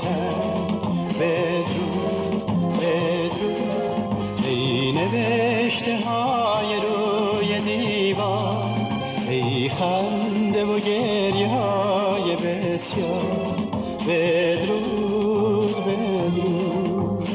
تن. بدرود بدرود ای نوشته های روی دیوار، ای خنده و گریه های بسیار. بدرود بدرود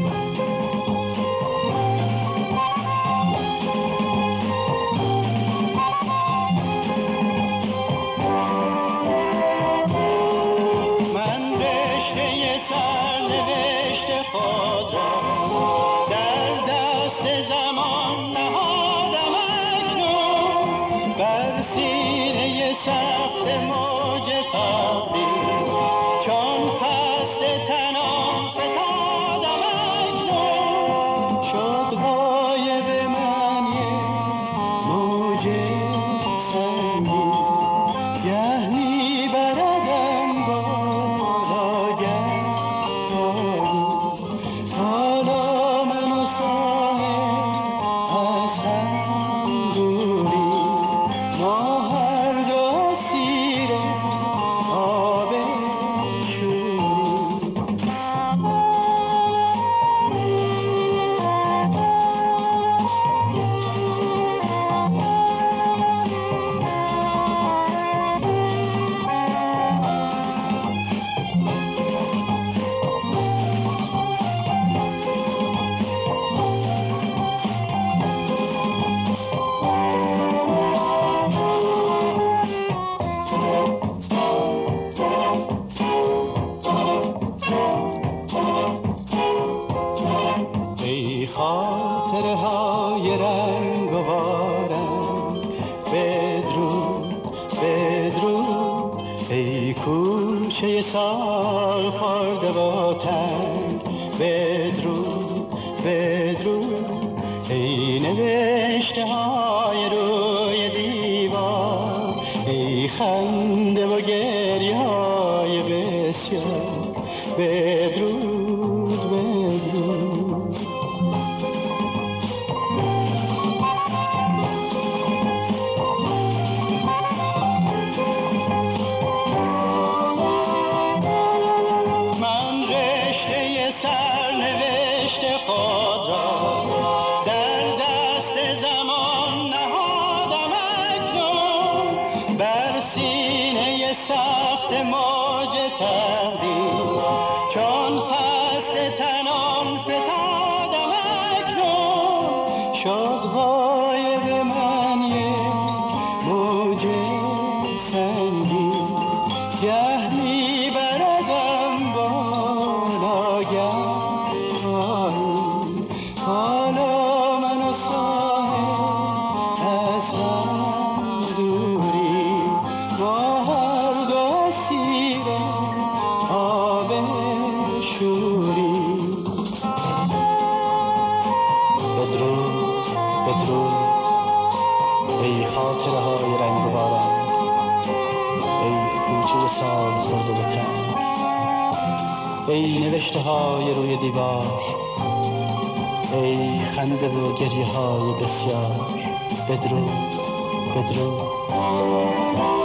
من رشته سرنوشت خود را در دست زمان نهادم اکنون، بر سینه سخت موج تقدیر چون خسته تنم فتادم اکنون. شد غایب من یک موج سنگین، گه می بردم بالا گه پایین. حالا من و صاحب از هم دوری، ما هر دو اسیر آب شوری. ای خاطره های رنگ و بارم، بدرود بدرود ای کوچه سال خورده با تنگ. بدرود بدرود ای نوشته های روی دیوار، ای خنده و گریه های بسیار. بدرود بدرود من رشته سرنوشت خود را در دست زمان نهادم اکنون، بر سینه سخت موج تقدیر چون خسته تنم فتادم اکنون. شد غایب من یک موج سنگین، گه می بردم بالا گه پایین. حالا من و صاحب از هم دوری، ما هر دو اسیر آب شوری. بدرود بدرود ای خاطره های رنگ و باران، ای کوچه سال خورده و تنگ، ای نوشته های روی دیوار، ای خنده و گریه های بسیار. بدرود بدرود